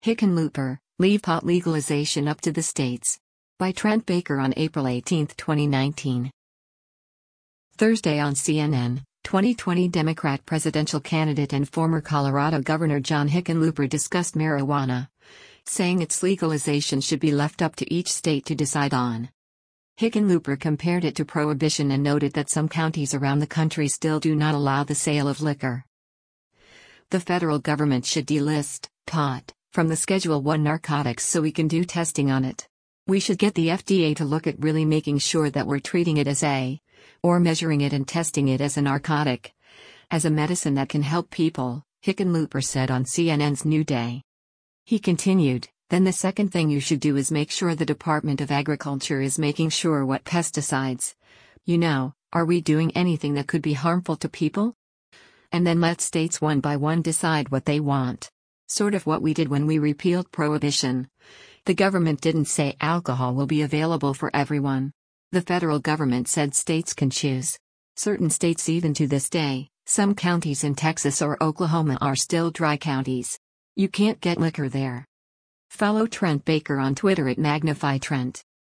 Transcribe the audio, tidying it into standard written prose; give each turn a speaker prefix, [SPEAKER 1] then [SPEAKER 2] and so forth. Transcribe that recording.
[SPEAKER 1] Hickenlooper, leave pot legalization up to the states. By Trent Baker on April 18, 2019. Thursday on CNN, 2020 Democrat presidential candidate and former Colorado Governor John Hickenlooper discussed marijuana, saying its legalization should be left up to each state to decide on. Hickenlooper compared it to prohibition and noted that some counties around the country still do not allow the sale of liquor. The federal government should delist pot from the Schedule I narcotics so we can do testing on it. We should get the FDA to look at really making sure that we're treating it as or measuring it and testing it as a narcotic, as a medicine that can help people, Hickenlooper said on CNN's New Day. He continued, then the second thing you should do is make sure the Department of Agriculture is making sure what pesticides, are we doing anything that could be harmful to people? And then let states one by one decide what they want. Sort of what we did when we repealed prohibition. The government didn't say alcohol will be available for everyone. The federal government said states can choose. Certain states, even to this day, some counties in Texas or Oklahoma are still dry counties. You can't get liquor there. Follow Trent Baker on Twitter at MagnifyTrent.